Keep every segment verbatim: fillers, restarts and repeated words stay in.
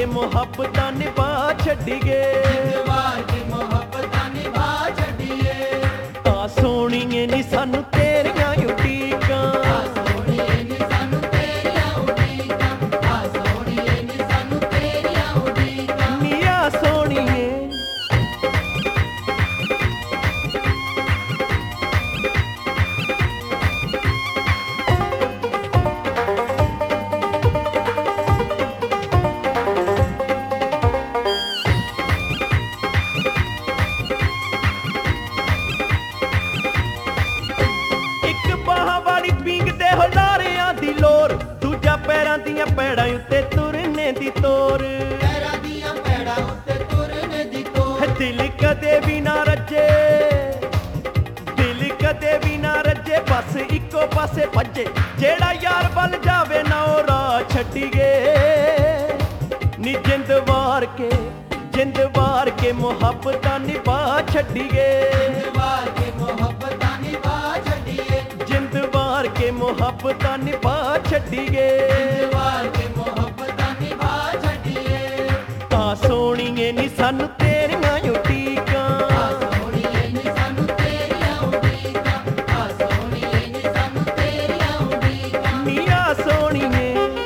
के मुहब्बतां निभा छड्डीए वार के मुहब्बतां निभा छड्डीए आ सोहणीए नी सानू तेरियां उडीकां आ सोहणीए नी सानू तेरियां उडीकां आ सोहणीए नी सानू तेरियां उडीकां नी आ सोहणीए पैरां दियां पैड़ां उत्ते तुरने दी तोर पैरां दियां पैड़ां उत्ते तुरने दी तोर दिल कदे भी ना रजे दिल कदे भी ना रजे बस इक्को पासे भजे जेड़ा यार बल जावे ना ओ राह छड्डीए नी जिंद वार के जिंद वार के मुहब्बतां निभा छड्डीए वार के मुहब्बतां निभा छड्डीए जिंद वार के मुहब्बतां निभा छड्डीए वार के मुहब्बतां निभा छड्डीए आ सोहणीए नी सानू तेरियां उडीकां आ सोहणीए नी सानू तेरियां उडीकां आ सोहणीए नी सानू तेरियां उडीकां नी आ सोहणीए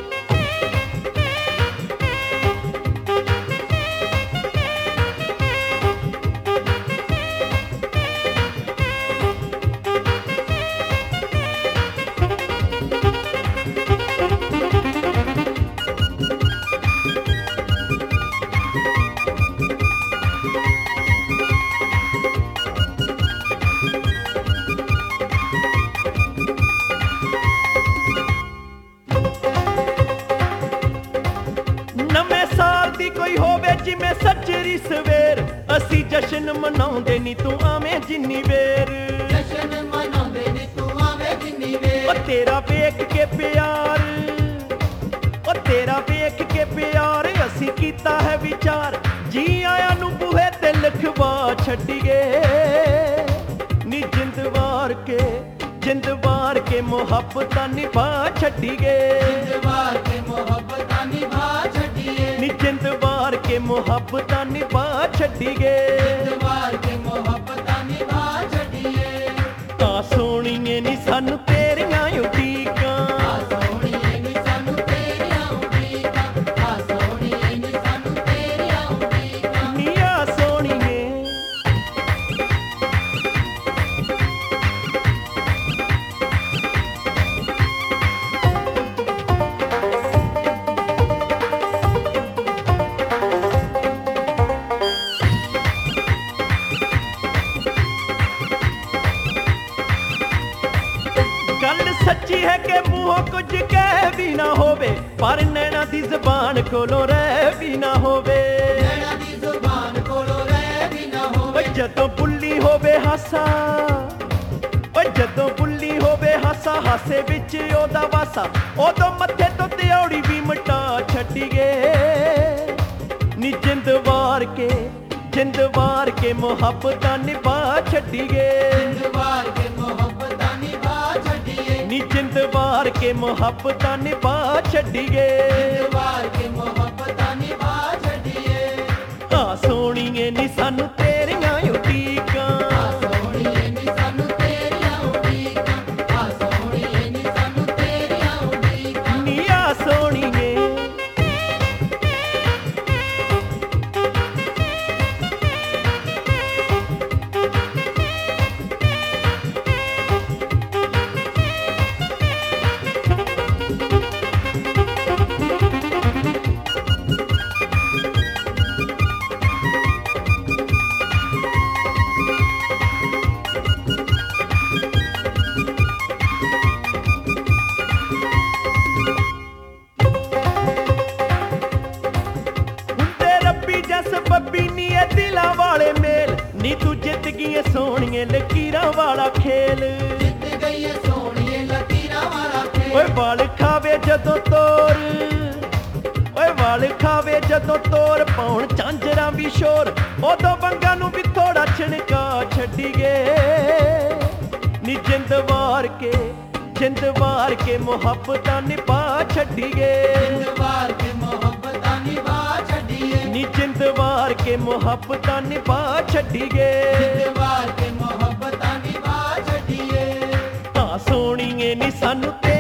कोई होवे जिमें सजरी सवेर असी जश्न मनाउंदे नी तू आवें जिन्नी वेर जश्न मनाउंदे नी तू आवें जिन्नी वेर ओ तेरा वेख के प्यार ओ तेरा वेख के प्यार असी कीता है विचार जी आया नू बूहे ते लिखवा छड्डीए नी जिंद वार के जिंद वार के मुहब्बतां निभा छड्डीए वार के मुहब्बतां निभा छड्डीए नी जिंद वार के मुहब्बतां निभा छड्डीए वार के मुहब्बतां निभा छड्डीए आ सोहणीए नी सानू तेरियां उडीकां आ सोहणीए नी सानू तेरियां उडीकां आ सोहणीए नी सानू तेरियां उडीकां नी आ सोहणीए सच्ची है कि मुंहों कुछ कह भी ना होवे पर नैना दी ज़बान कोलों रह भी ना होवे नैना दी ज़बान कोलों रह भी ना होवे जदों बुल्ली होवे हासा ओ जदों बुल्ली होवे हासा हासे विच ओदा वासा ओदों मत्थे तो त्योड़ी भी मिटा छड्डीए नी जिंद वार के जिंद वार के मुहब्बतां निभा छड्डीए वार के मुहब्बतां निभा छड्डीए नी जिंद वार के मुहब्बतां निभा छड्डीए वार के मुहब्बतां निभा छड्डीए आ सोहणीए नी सानू तेरियां उडीकां आ सोहणीए नी सानू तेरियां उडीकां आ सोहणीए नी सानू तेरियां उडीकां नी आ सोहणीए नी तू जित गई सोहणीए लकीरां वाला खेल जित गई सोहणीए लकीरां वाला खेल ओए वाल खावे जदों तोर ओए वाल खावे जदों तोर पाउण झांजरां भी शोर ओदों बंगां नूं भी थोड़ा छिणका छड्डीए नी जिंद वार के जिंद वार के मुहब्बतां निभा छड्डीए जिंद वार के मुहब्बतां निभा ਕੇ ਮੁਹੱਬਤਾਂ ਨਿਭਾ ਛੱਡੀਏ ਵਾਰ ਕੇ ਮੁਹੱਬਤਾਂ ਨਿਭਾ ਛੱਡੀਏ ਤਾਂ ਸੋਹਣੀਏ ਨੀ ਸਾਨੂੰ ਤੇ